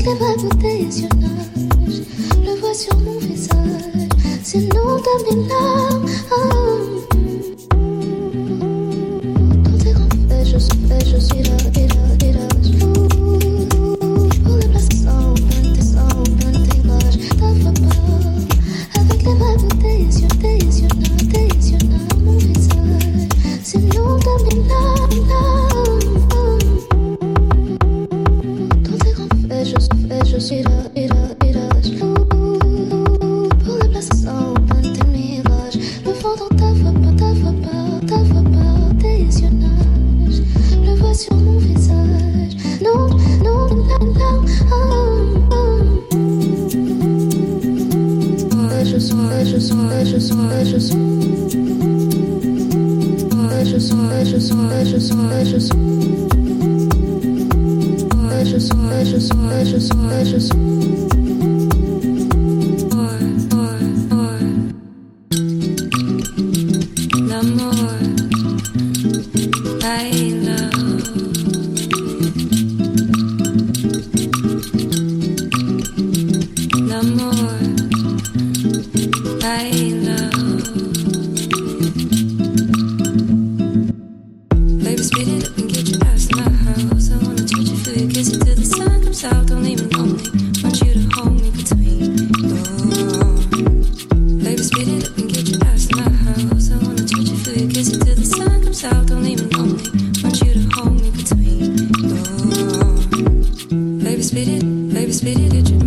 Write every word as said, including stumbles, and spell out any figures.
Avec les vraies beautés yeux, le vois sur mon visage. C'est non de mes larmes. Ah. Dans tes grands faits, je suis fait, je suis là, et là, et là. Je fous pour les places sans peine, tes sans peine, tes pages. Ta voix pas. Avec les vraies beautés yeux, tes yeux, tes yeux, mon visage. C'est non de mes larmes, larmes. Dans tes grands faits, je suis fait, je suis là, et là, et là. Je fous pour les places sans peine, tes mirages. Le vent dans ta voix pas, ta voix pas, ta voix pas, tes yeux nagent. Le vois sur mon visage. Non, non, la larme. Ah, ah. Je suis, je suis, je suis, je suis. Je suis, je suis, je suis, je suis. Je suis, je suis, je suis, je suis. Baby, spit it, baby, spit it, get you.